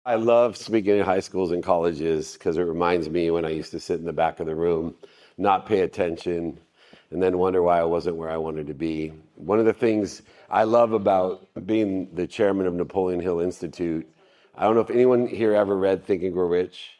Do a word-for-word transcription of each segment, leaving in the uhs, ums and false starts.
I love speaking in high schools and colleges because it reminds me when I used to sit in the back of the room, not pay attention, and then wonder why I wasn't where I wanted to be. One of the things I love about being the chairman of Napoleon Hill Institute, I don't know if anyone here ever read Think and Grow Rich.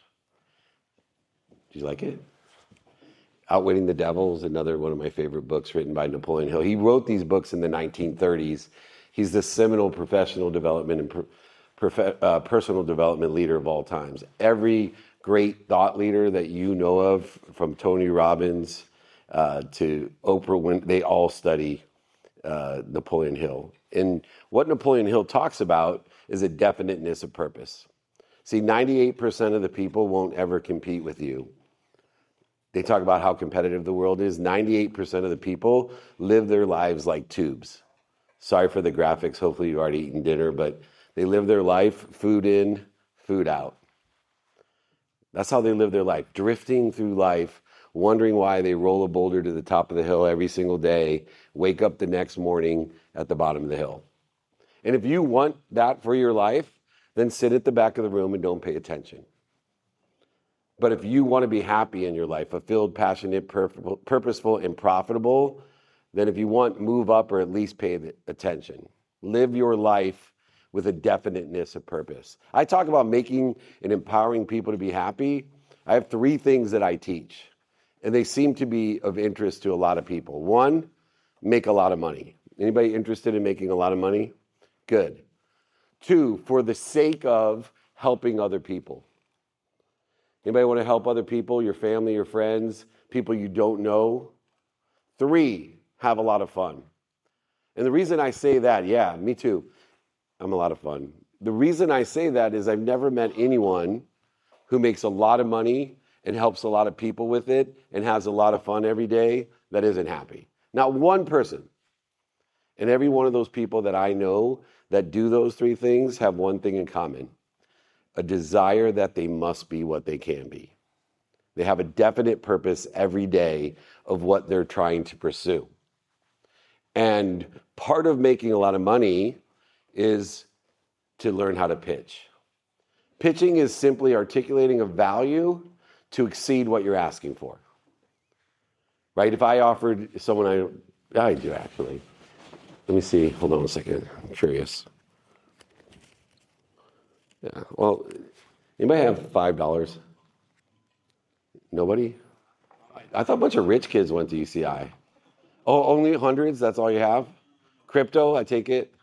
Did you like it? Outwitting the Devil is another one of my favorite books written by Napoleon Hill. He wrote these books in the nineteen thirties. He's the seminal professional development and per, prof, uh, personal development leader of all times. Every great thought leader that you know of, from Tony Robbins uh, to Oprah Winfrey, they all study uh, Napoleon Hill. And what Napoleon Hill talks about is a definiteness of purpose. See, ninety-eight percent of the people won't ever compete with you. They talk about how competitive the world is. ninety-eight percent of the people live their lives like tubes. Sorry for the graphics. Hopefully you've already eaten dinner, but they live their life, food in, food out. That's how they live their life, drifting through life, wondering why they roll a boulder to the top of the hill every single day, wake up the next morning at the bottom of the hill. And if you want that for your life, then sit at the back of the room and don't pay attention. But if you want to be happy in your life, fulfilled, passionate, purposeful, and profitable, then if you want, move up or at least pay attention. Live your life with a definiteness of purpose. I talk about making and empowering people to be happy. I have three things that I teach, and they seem to be of interest to a lot of people. One, make a lot of money. Anybody interested in making a lot of money? Good. Two, for the sake of helping other people. Anybody want to help other people, your family, your friends, people you don't know? Three, have a lot of fun. And the reason I say that, yeah, me too, I'm a lot of fun. The reason I say that is I've never met anyone who makes a lot of money and helps a lot of people with it and has a lot of fun every day that isn't happy. Not one person. And every one of those people that I know that do those three things have one thing in common: a desire that they must be what they can be. They have a definite purpose every day of what they're trying to pursue. And part of making a lot of money is to learn how to pitch. Pitching is simply articulating a value to exceed what you're asking for. Right? If I offered someone, I, I do actually. Let me see. Hold on a second. I'm curious. Yeah. Well, anybody have five dollars? Nobody? I thought a bunch of rich kids went to U C I. Oh, only hundreds? That's all you have? Crypto, I take it?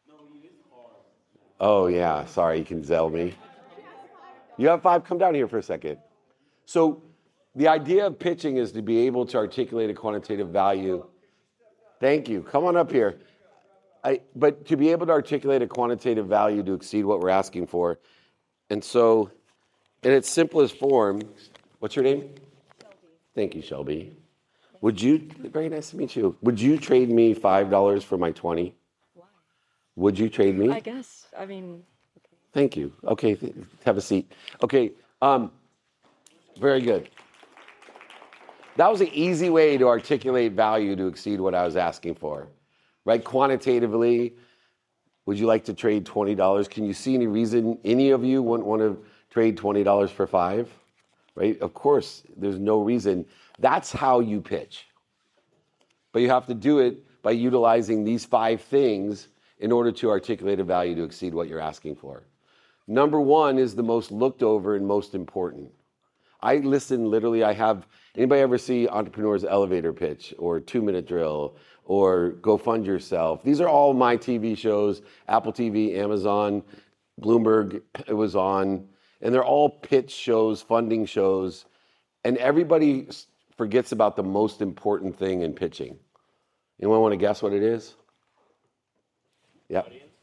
Oh, yeah. Sorry, you can Zelle me. You have five? Come down here for a second. So the idea of pitching is to be able to articulate a quantitative value. Thank you. Come on up here. I, but to be able to articulate a quantitative value to exceed what we're asking for. And so in its simplest form, what's your name? Shelby. Thank you, Shelby. Would you, very nice to meet you. Would you trade me five dollars for my twenty? Why? Would you trade me? I guess, I mean. Okay. Thank you. Okay, th- have a seat. Okay, um, very good. That was an easy way to articulate value to exceed what I was asking for, right? Quantitatively, would you like to trade twenty dollars? Can you see any reason any of you wouldn't want to trade twenty dollars for five? Right? Of course, there's no reason. That's how you pitch. But you have to do it by utilizing these five things in order to articulate a value to exceed what you're asking for. Number one is the most looked over and most important. I listen literally, I have, anybody ever see Entrepreneur's Elevator Pitch or Two Minute Drill or Go Fund Yourself? These are all my T V shows, Apple T V, Amazon, Bloomberg, it was on, and they're all pitch shows, funding shows, and everybody forgets about the most important thing in pitching. Anyone want to guess what it is? Yeah.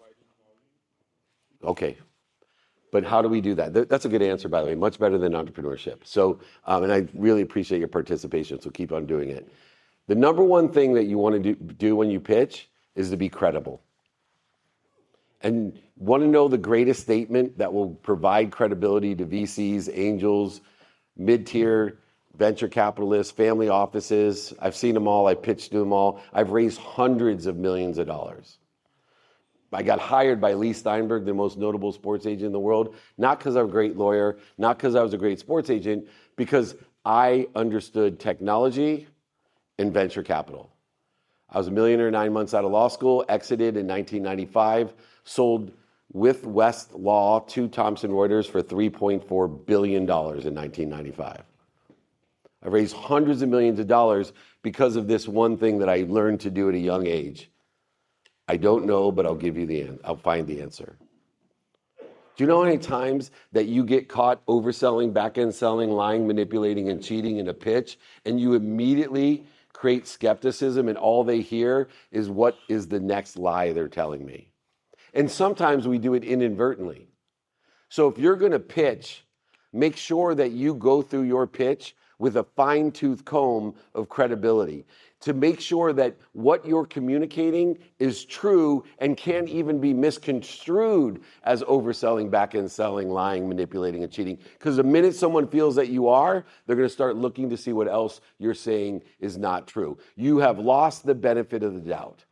Okay. But how do we do that? That's a good answer, by the way. Much better than entrepreneurship. So, um, and I really appreciate your participation, so keep on doing it. The number one thing that you want to do, do when you pitch is to be credible. And want to know the greatest statement that will provide credibility to V Cs, angels, mid-tier venture capitalists, family offices. I've seen them all. I pitched to them all. I've raised hundreds of millions of dollars. I got hired by Lee Steinberg, the most notable sports agent in the world, not because I'm a great lawyer, not because I was a great sports agent, because I understood technology and venture capital. I was a millionaire nine months out of law school, exited in nineteen ninety-five, sold with Westlaw to Thomson Reuters for three point four billion dollars in nineteen ninety-five. I raised hundreds of millions of dollars because of this one thing that I learned to do at a young age. I don't know, but I'll give you the answer. I'll find the answer. Do you know how many times that you get caught overselling, back-end selling, lying, manipulating, and cheating in a pitch, and you immediately create skepticism, and all they hear is what is the next lie they're telling me? And sometimes we do it inadvertently. So if you're going to pitch, make sure that you go through your pitch with a fine-tooth comb of credibility to make sure that what you're communicating is true and can't even be misconstrued as overselling, back-end selling, lying, manipulating, and cheating. Because the minute someone feels that you are, they're going to start looking to see what else you're saying is not true. You have lost the benefit of the doubt.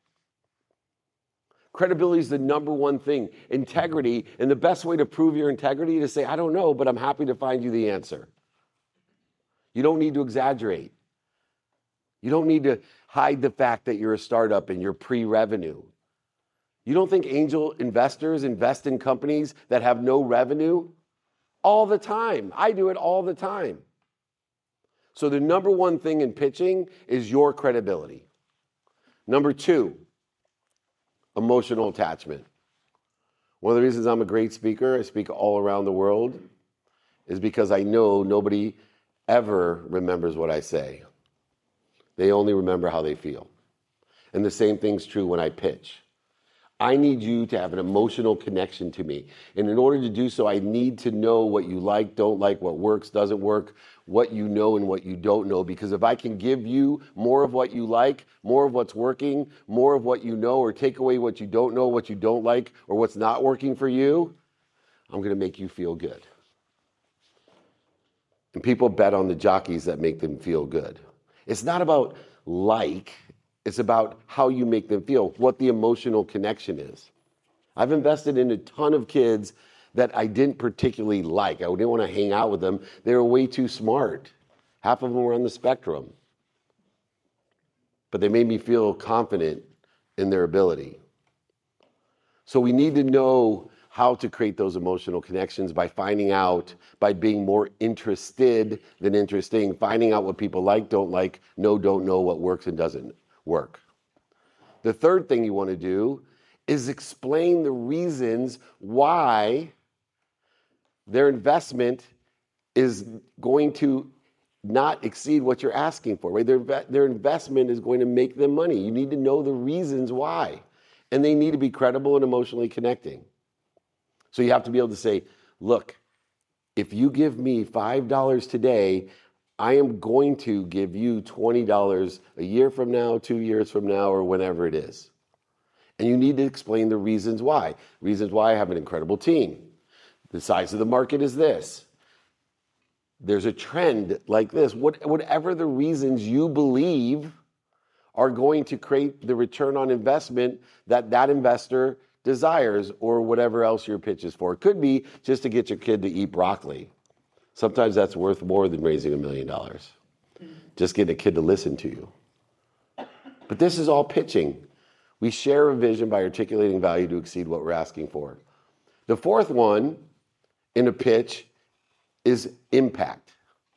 Credibility is the number one thing. Integrity, and the best way to prove your integrity is to say, I don't know, but I'm happy to find you the answer. You don't need to exaggerate. You don't need to hide the fact that you're a startup and you're pre-revenue. You don't think angel investors invest in companies that have no revenue? All the time. I do it all the time. So the number one thing in pitching is your credibility. Number two, emotional attachment. One of the reasons I'm a great speaker, I speak all around the world, is because I know nobody ever remembers what I say. They only remember how they feel. And the same thing's true when I pitch. I need you to have an emotional connection to me. And in order to do so, I need to know what you like, don't like, what works, doesn't work, what you know and what you don't know. Because if I can give you more of what you like, more of what's working, more of what you know, or take away what you don't know, what you don't like, or what's not working for you, I'm going to make you feel good. And people bet on the jockeys that make them feel good. It's not about like, it's about how you make them feel, what the emotional connection is. I've invested in a ton of kids that I didn't particularly like. I didn't want to hang out with them. They were way too smart. Half of them were on the spectrum. But they made me feel confident in their ability. So we need to know how to create those emotional connections by finding out, by being more interested than interesting, finding out what people like, don't like, know, don't know, what works and doesn't work. The third thing you want to do is explain the reasons why their investment is going to not exceed what you're asking for, right? Their, their investment is going to make them money. You need to know the reasons why. And they need to be credible and emotionally connecting. So you have to be able to say, look, if you give me five dollars today, I am going to give you twenty dollars a year from now, two years from now, or whenever it is. And you need to explain the reasons why. Reasons why I have an incredible team. The size of the market is this. There's a trend like this. What, whatever the reasons you believe are going to create the return on investment that that investor desires, or whatever else your pitch is for. It could be just to get your kid to eat broccoli. Sometimes that's worth more than raising a million dollars. Just get a kid to listen to you. But this is all pitching. We share a vision by articulating value to exceed what we're asking for. The fourth one in a pitch is impact.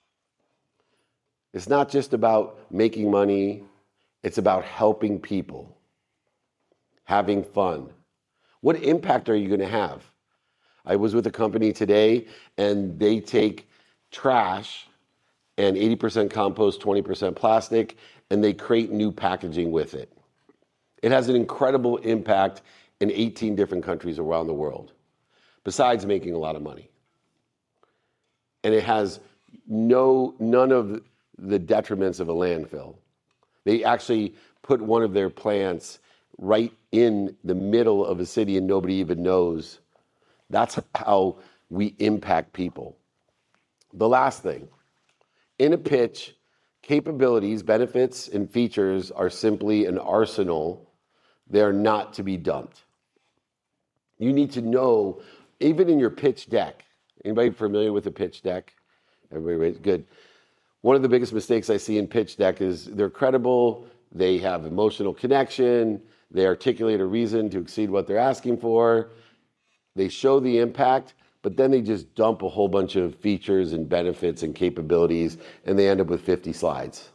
It's not just about making money. It's about helping people, having fun. What impact are you going to have? I was with a company today, and they take trash and eighty percent compost, twenty percent plastic, and they create new packaging with it. It has an incredible impact in eighteen different countries around the world, besides making a lot of money. And it has no none of the detriments of a landfill. They actually put one of their plants right in the middle of a city and nobody even knows. That's how we impact people. The last thing, in a pitch, capabilities, benefits, and features are simply an arsenal. They are not to be dumped. You need to know, even in your pitch deck. Anybody familiar with a pitch deck? Everybody, good. One of the biggest mistakes I see in pitch deck is they're credible, they have emotional connection, they articulate a reason to exceed what they're asking for, they show the impact, but then they just dump a whole bunch of features and benefits and capabilities, and they end up with fifty slides.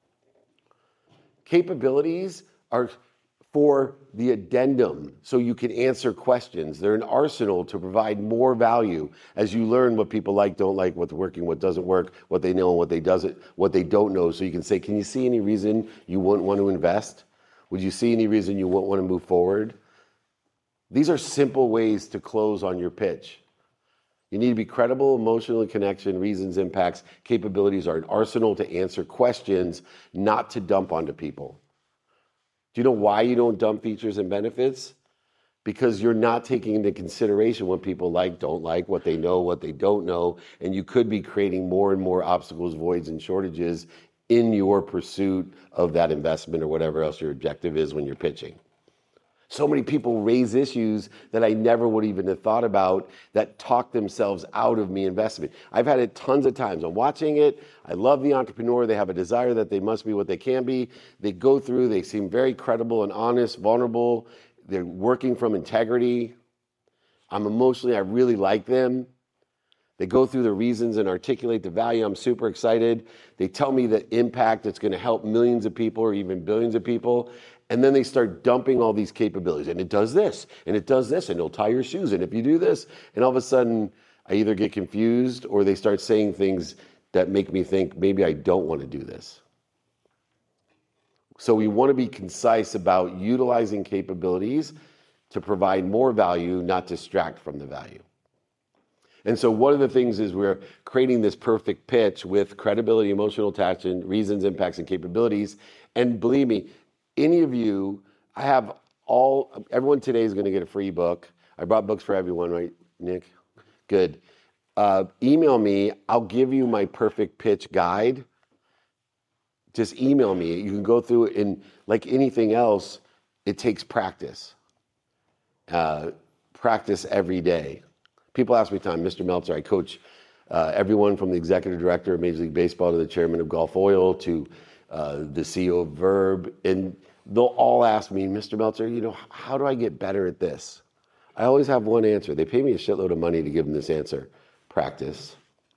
Capabilities are for the addendum, so you can answer questions. They're an arsenal to provide more value as you learn what people like, don't like, what's working, what doesn't work, what they know and what they doesn't, what they don't know. So you can say, can you see any reason you wouldn't want to invest? Would you see any reason you wouldn't want to move forward? These are simple ways to close on your pitch. You need to be credible, emotional connection, reasons, impacts, capabilities are an arsenal to answer questions, not to dump onto people. Do you know why you don't dump features and benefits? Because you're not taking into consideration what people like, don't like, what they know, what they don't know, and you could be creating more and more obstacles, voids, and shortages in your pursuit of that investment or whatever else your objective is when you're pitching. So many people raise issues that I never would even have thought about that talk themselves out of me investment. I've had it tons of times. I'm watching it. I love the entrepreneur. They have a desire that they must be what they can be. They go through, they seem very credible and honest, vulnerable. They're working from integrity. I'm emotionally, I really like them. They go through the reasons and articulate the value. I'm super excited. They tell me the impact that's going to help millions of people or even billions of people. And then they start dumping all these capabilities. And it does this, and it does this, and it'll tie your shoes. And if you do this, and all of a sudden, I either get confused or they start saying things that make me think, maybe I don't want to do this. So we want to be concise about utilizing capabilities to provide more value, not distract from the value. And so one of the things is we're creating this perfect pitch with credibility, emotional attachment, reasons, impacts, and capabilities. And believe me, any of you, I have all, everyone today is going to get a free book. I brought books for everyone, right, Nick? Good. Uh, email me. I'll give you my perfect pitch guide. Just email me. You can go through it, and like anything else, it takes practice. Uh, practice every day. People ask me time, Mister Meltzer, I coach uh, everyone from the executive director of Major League Baseball to the chairman of Gulf Oil to uh, the C E O of Verb, and they'll all ask me, Mister Meltzer, you know, how do I get better at this? I always have one answer. They pay me a shitload of money to give them this answer. Practice.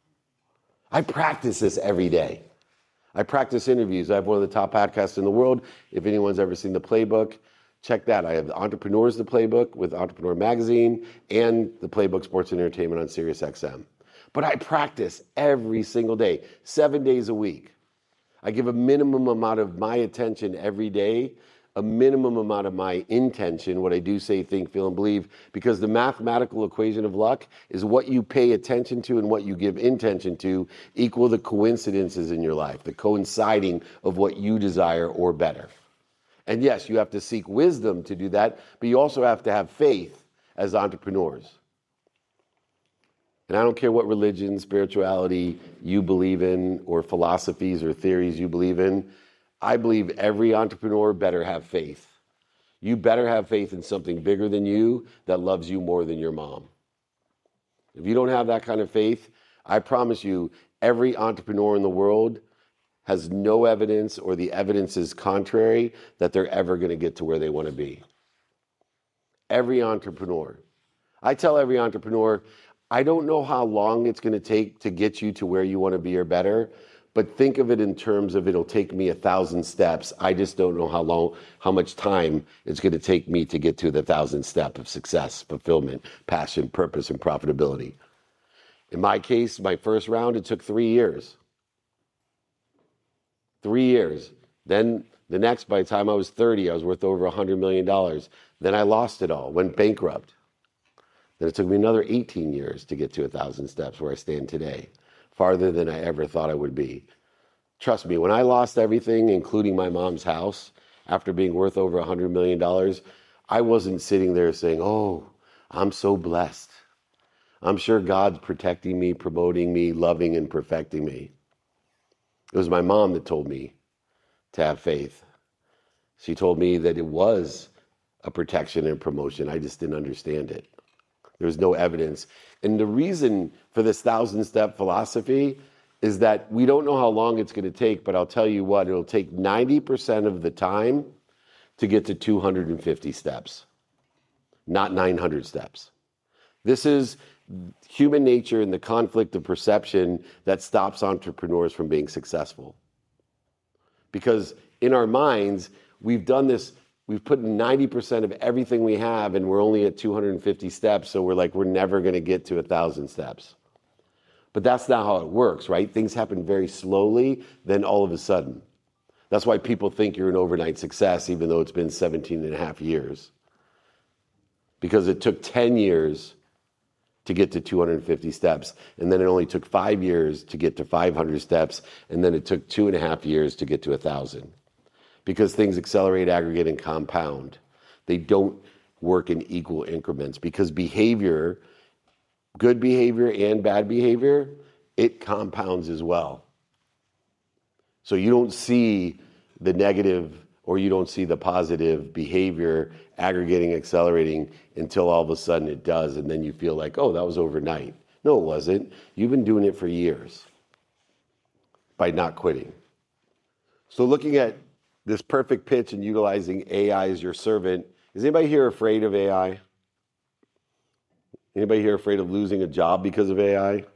I practice this every day. I practice interviews. I have one of the top podcasts in the world. If anyone's ever seen The Playbook, check that. I have the Entrepreneurs, The Playbook with Entrepreneur Magazine and The Playbook Sports and Entertainment on Sirius X M. But I practice every single day, seven days a week. I give a minimum amount of my attention every day, a minimum amount of my intention, what I do, say, think, feel, and believe, because the mathematical equation of luck is what you pay attention to and what you give intention to equal the coincidences in your life, the coinciding of what you desire or better. And yes, you have to seek wisdom to do that, but you also have to have faith as entrepreneurs. And I don't care what religion, spirituality you believe in, or philosophies or theories you believe in. I believe every entrepreneur better have faith. You better have faith in something bigger than you that loves you more than your mom. If you don't have that kind of faith, I promise you, every entrepreneur in the world has no evidence, or the evidence is contrary, that they're ever going to get to where they want to be. Every entrepreneur. I tell every entrepreneur, I don't know how long it's going to take to get you to where you want to be or better, but think of it in terms of it'll take me a thousand steps. I just don't know how long, how much time it's going to take me to get to the thousand step of success, fulfillment, passion, purpose, and profitability. In my case, my first round, it took three years. Three years. Then the next, by the time I was thirty, I was worth over one hundred million dollars. Then I lost it all, went bankrupt. Then it took me another eighteen years to get to a thousand steps where I stand today, farther than I ever thought I would be. Trust me, when I lost everything, including my mom's house, after being worth over one hundred million dollars, I wasn't sitting there saying, oh, I'm so blessed. I'm sure God's protecting me, promoting me, loving and perfecting me. It was my mom that told me to have faith. She told me that it was a protection and promotion. I just didn't understand it. There's no evidence. And the reason for this thousand step philosophy is that we don't know how long it's going to take, but I'll tell you what, it'll take ninety percent of the time to get to two hundred fifty steps, not nine hundred steps. This is human nature and the conflict of perception that stops entrepreneurs from being successful. Because in our minds, we've done this, we've put in ninety percent of everything we have, and we're only at two hundred fifty steps, so we're like, we're never going to get to one thousand steps. But that's not how it works, right? Things happen very slowly, then all of a sudden. That's why people think you're an overnight success, even though it's been seventeen and a half years. Because it took ten years to get to two hundred fifty steps, and then it only took five years to get to five hundred steps, and then it took two and a half years to get to one thousand. Because things accelerate, aggregate, and compound. They don't work in equal increments, because behavior, good behavior and bad behavior, it compounds as well. So you don't see the negative or you don't see the positive behavior aggregating, accelerating until all of a sudden it does, and then you feel like, oh, that was overnight. No, it wasn't. You've been doing it for years by not quitting. So looking at this perfect pitch and utilizing A I as your servant, is anybody here afraid of A I? Anybody here afraid of losing a job because of A I?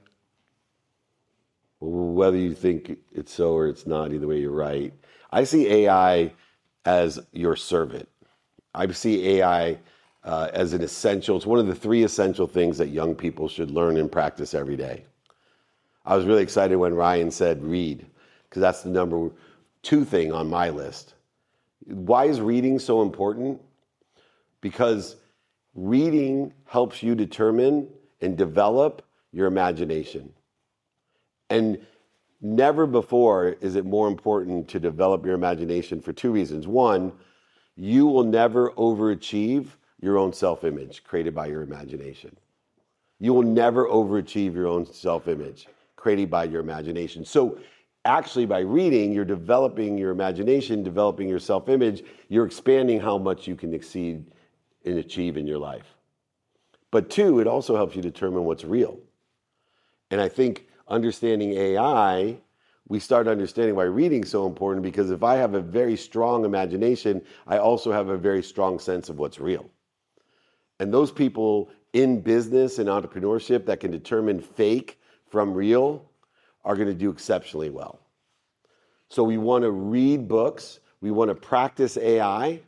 Whether you think it's so or it's not, either way, you're right. I see A I as your servant. I see A I uh, as an essential. It's one of the three essential things that young people should learn and practice every day. I was really excited when Ryan said read, because that's the number two thing on my list. Why is reading so important? Because reading helps you determine and develop your imagination. And never before is it more important to develop your imagination for two reasons. One, you will never overachieve your own self-image created by your imagination. You will never overachieve your own self-image created by your imagination. So actually, by reading, you're developing your imagination, developing your self-image, you're expanding how much you can exceed and achieve in your life. But two, it also helps you determine what's real. And I think understanding A I, we start understanding why reading is so important, because if I have a very strong imagination, I also have a very strong sense of what's real. And those people in business and entrepreneurship that can determine fake from real are going to do exceptionally well. So we want to read books. We want to practice A I.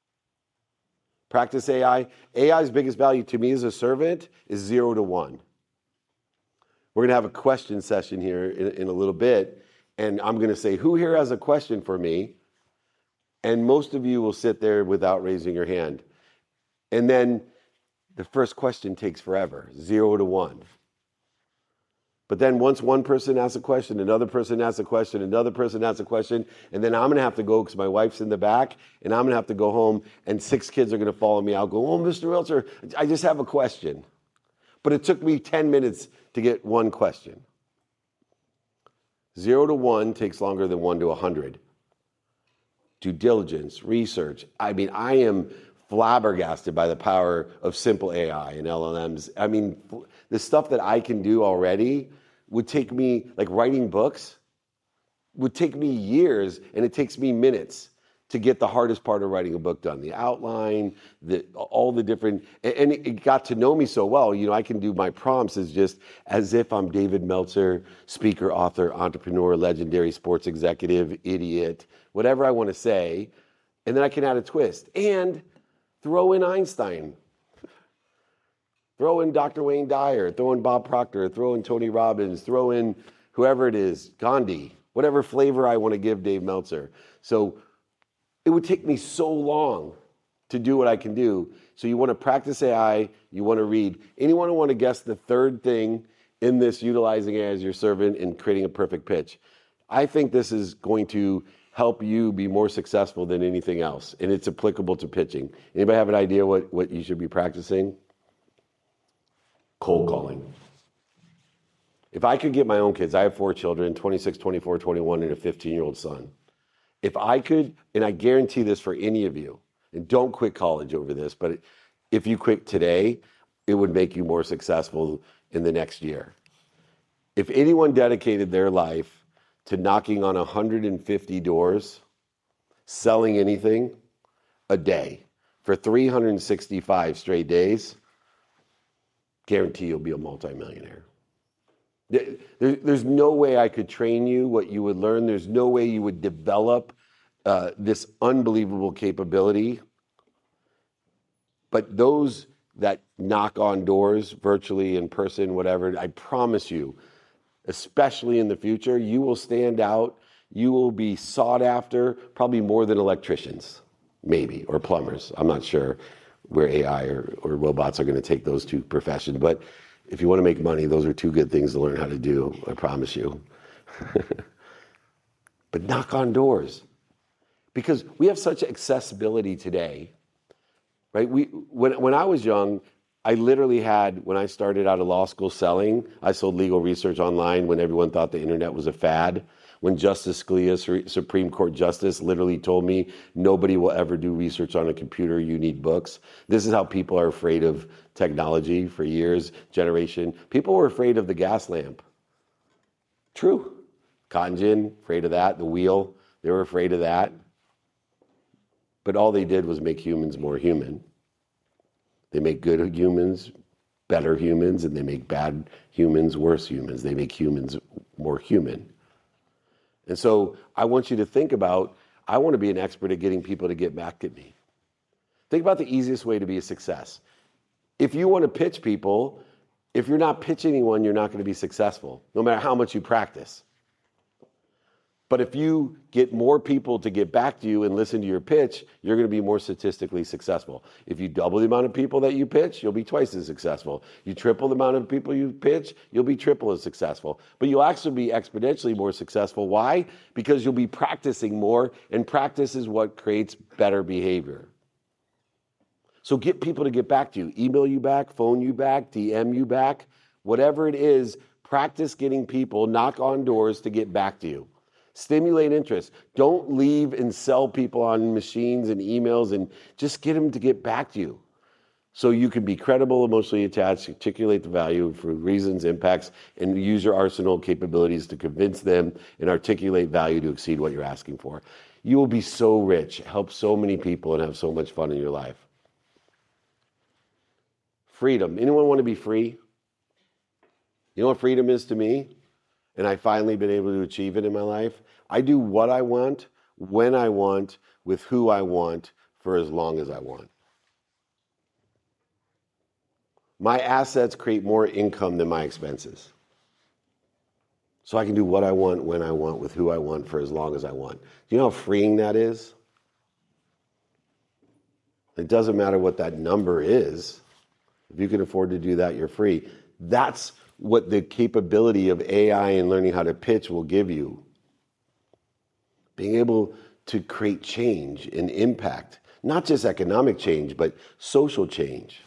Practice A I. A I's biggest value to me as a servant is zero to one. We're going to have a question session here in, in a little bit, and I'm going to say, who here has a question for me? And most of you will sit there without raising your hand. And then the first question takes forever, zero to one. But then once one person asks a question, another person asks a question, another person asks a question, and then I'm going to have to go because my wife's in the back, and I'm going to have to go home, and six kids are going to follow me. I'll go, oh, Mister Welcher, I just have a question. But it took me ten minutes to get one question. Zero to one takes longer than one to one hundred. Due diligence, research. I mean, I am flabbergasted by the power of simple A I and L L Ms. I mean, the stuff that I can do already would take me, like writing books, would take me years, and it takes me minutes to get the hardest part of writing a book done. The outline, the all the different, and it got to know me so well. You know, I can do my prompts as just as if I'm David Meltzer, speaker, author, entrepreneur, legendary sports executive, idiot, whatever I want to say, and then I can add a twist and throw in Einstein, throw in Doctor Wayne Dyer, throw in Bob Proctor, throw in Tony Robbins, throw in whoever it is, Gandhi, whatever flavor I want to give Dave Meltzer. So it would take me so long to do what I can do. So you want to practice A I, you want to read. Anyone want to guess the third thing in this utilizing A I as your servant and creating a perfect pitch? I think this is going to help you be more successful than anything else, and it's applicable to pitching. Anybody have an idea what, what you should be practicing? Cold calling. If I could get my own kids, I have four children, twenty-six, twenty-four, twenty-one, and a fifteen-year-old son. If I could, and I guarantee this for any of you, and don't quit college over this, but if you quit today, it would make you more successful in the next year. If anyone dedicated their life to knocking on one hundred fifty doors, selling anything a day for three hundred sixty-five straight days, guarantee you'll be a multimillionaire. There, there's no way I could train you what you would learn. There's no way you would develop uh, this unbelievable capability. But those that knock on doors, virtually, in person, whatever, I promise you, especially in the future, you will stand out. You will be sought after, probably more than electricians, maybe, or plumbers. I'm not sure where A I or, or robots are going to take those two professions. But if you want to make money, those are two good things to learn how to do, I promise you. But knock on doors. Because we have such accessibility today, right? We when when I was young, I literally had, when I started out of law school selling, I sold legal research online when everyone thought the internet was a fad. When Justice Scalia, Supreme Court Justice, literally told me, nobody will ever do research on a computer, you need books. This is how people are afraid of technology for years, generation. People were afraid of the gas lamp. True. Cotton gin, afraid of that. The wheel, they were afraid of that. But all they did was make humans more human. They make good humans better humans, and they make bad humans worse humans. They make humans more human. And so I want you to think about, I want to be an expert at getting people to get back at me. Think about the easiest way to be a success. If you want to pitch people, if you're not pitching anyone, you're not going to be successful, no matter how much you practice. But if you get more people to get back to you and listen to your pitch, you're going to be more statistically successful. If you double the amount of people that you pitch, you'll be twice as successful. You triple the amount of people you pitch, you'll be triple as successful. But you'll actually be exponentially more successful. Why? Because you'll be practicing more, and practice is what creates better behavior. So get people to get back to you. Email you back, phone you back, D M you back. Whatever it is, practice getting people, knock on doors to get back to you. Stimulate interest. Don't leave and sell people on machines and emails, and just get them to get back to you. So you can be credible, emotionally attached, articulate the value for reasons, impacts, and use your arsenal capabilities to convince them and articulate value to exceed what you're asking for. You will be so rich, help so many people, and have so much fun in your life. Freedom. Anyone want to be free? You know what freedom is to me? And I've finally been able to achieve it in my life. I do what I want, when I want, with who I want, for as long as I want. My assets create more income than my expenses. So I can do what I want, when I want, with who I want, for as long as I want. Do you know how freeing that is? It doesn't matter what that number is. If you can afford to do that, you're free. That's what the capability of A I and learning how to pitch will give you. Being able to create change and impact, not just economic change, but social change.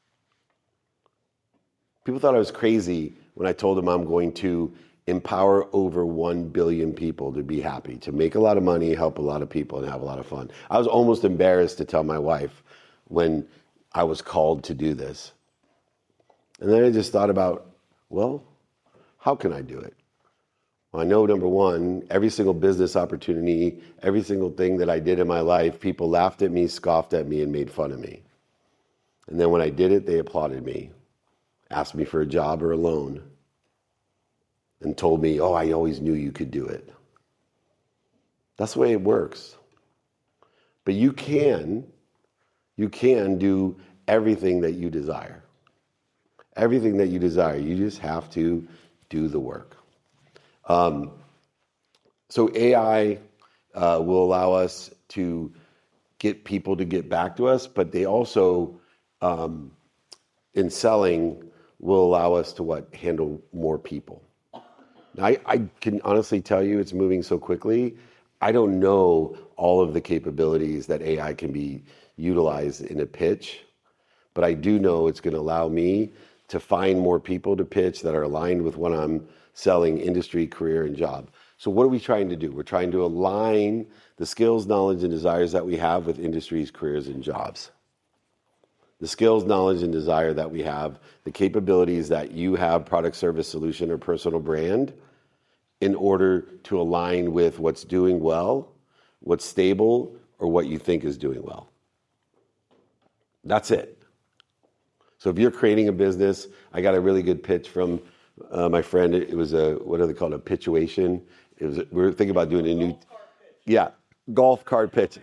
People thought I was crazy when I told them I'm going to empower over one billion people to be happy, to make a lot of money, help a lot of people, and have a lot of fun. I was almost embarrassed to tell my wife when I was called to do this. And then I just thought about, well, how can I do it? Well, I know, number one, every single business opportunity, every single thing that I did in my life, people laughed at me, scoffed at me, and made fun of me. And then when I did it, they applauded me, asked me for a job or a loan, and told me, oh, I always knew you could do it. That's the way it works. But you can, you can do everything that you desire. Everything that you desire. You just have to do the work. Um, so A I uh, will allow us to get people to get back to us, but they also, um, in selling, will allow us to what? Handle more people. Now, I, I can honestly tell you it's moving so quickly. I don't know all of the capabilities that A I can be utilized in a pitch, but I do know it's going to allow me to find more people to pitch that are aligned with what I'm selling, industry, career, and job. So what are we trying to do? We're trying to align the skills, knowledge, and desires that we have with industries, careers, and jobs. The skills, knowledge, and desire that we have, the capabilities that you have, product, service, solution, or personal brand, in order to align with what's doing well, what's stable, or what you think is doing well. That's it. So if you're creating a business, I got a really good pitch from uh, my friend. It was a, what are they called, a pitchuation. It was, we were thinking about doing a new, yeah, golf cart pitch.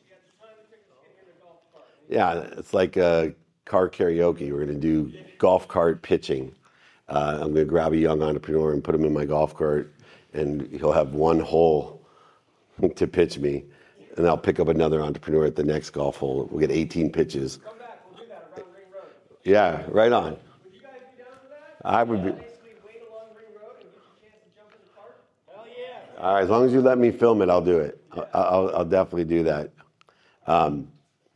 Yeah, it's like a car karaoke. We're going to do golf cart pitching. Uh, I'm going to grab a young entrepreneur and put him in my golf cart, and he'll have one hole to pitch me, and I'll pick up another entrepreneur at the next golf hole. We'll get eighteen pitches. Come back, we'll do that around Ring Road. Yeah, right on. Would you guys be down for that? I would be. Basically wait along Ring Road and get your chance to jump in the cart? Hell yeah. All right, as long as you let me film it, I'll do it. I'll, I'll, I'll definitely do that. Um,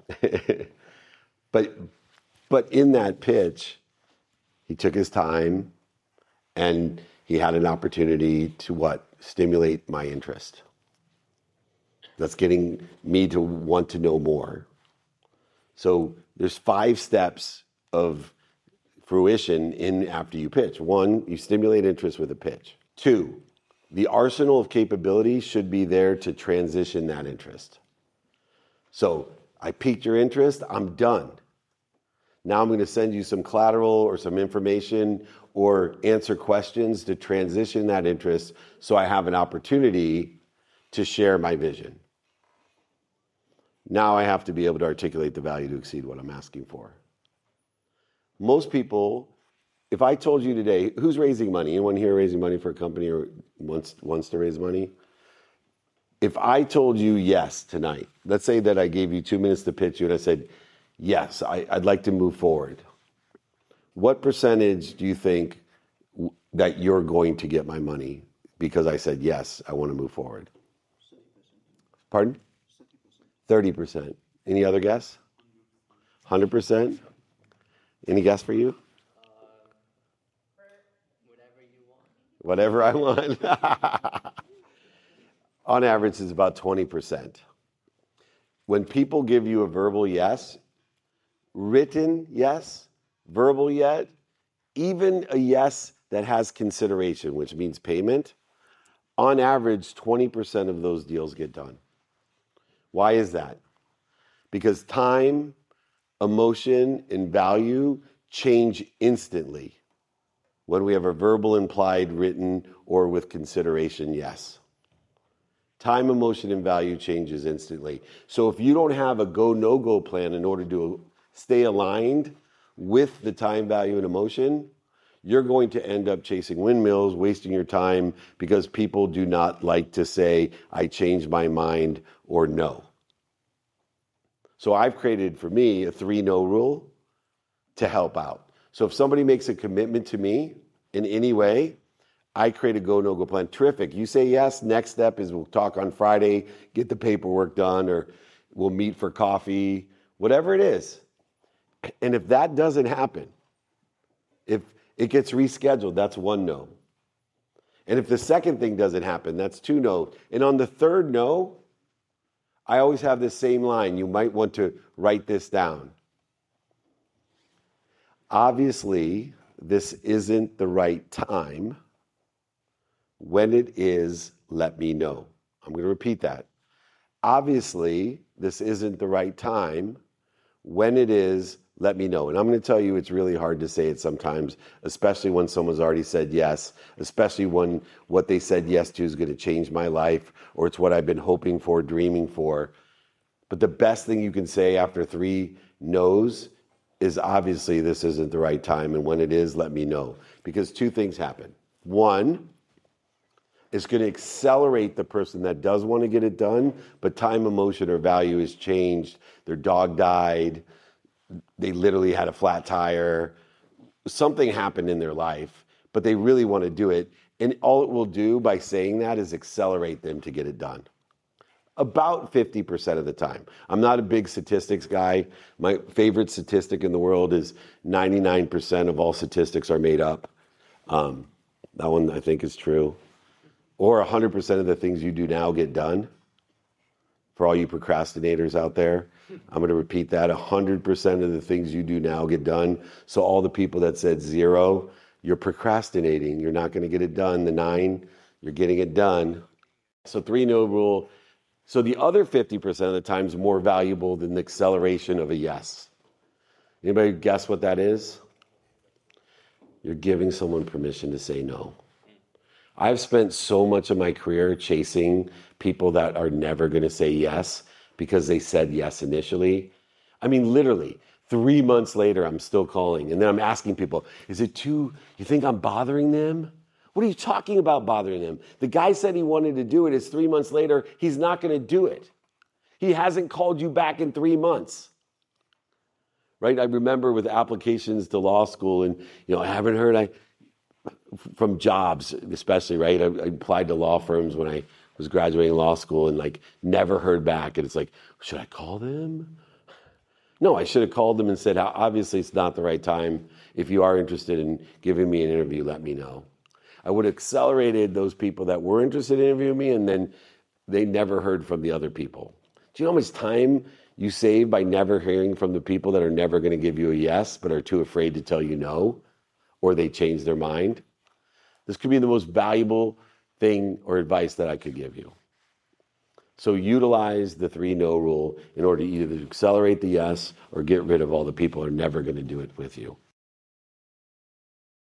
but, but in that pitch, he took his time, and he had an opportunity to what? Stimulate my interest. That's getting me to want to know more. So there's five steps of fruition in after you pitch. One, you stimulate interest with a pitch. Two, the arsenal of capabilities should be there to transition that interest. So I piqued your interest, I'm done. Now I'm going to send you some collateral or some information or answer questions to transition that interest so I have an opportunity to share my vision. Now I have to be able to articulate the value to exceed what I'm asking for. Most people, if I told you today, who's raising money? Anyone here raising money for a company or wants, wants to raise money? If I told you yes tonight, let's say that I gave you two minutes to pitch you and I said, yes, I, I'd like to move forward. What percentage do you think w- that you're going to get my money because I said, yes, I want to move forward? Pardon? thirty percent. Any other guess? one hundred percent? Any guess for you? Whatever I want. On average, it's about twenty percent. When people give you a verbal yes, written yes, verbal yet, even a yes that has consideration, which means payment, on average, twenty percent of those deals get done. Why is that? Because time, emotion, and value change instantly when we have a verbal, implied, written, or with consideration yes. Time, emotion, and value changes instantly. So if you don't have a go, no-go plan in order to stay aligned with the time, value, and emotion, you're going to end up chasing windmills, wasting your time, because people do not like to say, I changed my mind, or no. So I've created for me a three no rule to help out. So if somebody makes a commitment to me in any way, I create a go, no go plan. Terrific. You say yes. Next step is we'll talk on Friday, get the paperwork done, or we'll meet for coffee, whatever it is. And if that doesn't happen, if it gets rescheduled, that's one no. And if the second thing doesn't happen, that's two no. And on the third no, I always have this same line. You might want to write this down. Obviously, this isn't the right time. When it is, let me know. I'm going to repeat that. Obviously, this isn't the right time. When it is, let me know. And I'm going to tell you, it's really hard to say it sometimes, especially when someone's already said yes, especially when what they said yes to is going to change my life, or it's what I've been hoping for, dreaming for. But the best thing you can say after three no's is obviously this isn't the right time. And when it is, let me know. Because two things happen. One, it's going to accelerate the person that does want to get it done, but time, emotion, or value has changed. Their dog died. They literally had a flat tire. Something happened in their life, but they really want to do it. And all it will do by saying that is accelerate them to get it done. About fifty percent of the time. I'm not a big statistics guy. My favorite statistic in the world is ninety-nine percent of all statistics are made up. Um, that one I think is true. Or one hundred percent of the things you do now get done. For all you procrastinators out there. I'm going to repeat that. one hundred percent of the things you do now get done. So all the people that said zero, you're procrastinating. You're not going to get it done. The nine, you're getting it done. So three no rule. So the other fifty percent of the time is more valuable than the acceleration of a yes. Anybody guess what that is? You're giving someone permission to say no. I've spent so much of my career chasing people that are never going to say yes because they said yes initially. I mean, literally, three months later, I'm still calling. And then I'm asking people, is it too, you think I'm bothering them? What are you talking about bothering them? The guy said he wanted to do it. It's three months later. He's not going to do it. He hasn't called you back in three months. Right? I remember with applications to law school and, you know, I haven't heard I, from jobs, especially, right? I, I applied to law firms when I was graduating law school and like never heard back. And it's like, should I call them? No, I should have called them and said, obviously it's not the right time. If you are interested in giving me an interview, let me know. I would have accelerated those people that were interested in interviewing me and then they never heard from the other people. Do you know how much time you save by never hearing from the people that are never going to give you a yes, but are too afraid to tell you no, or they change their mind? This could be the most valuable thing or advice that I could give you. So utilize the three no rule in order to either accelerate the yes or get rid of all the people who are never going to do it with you.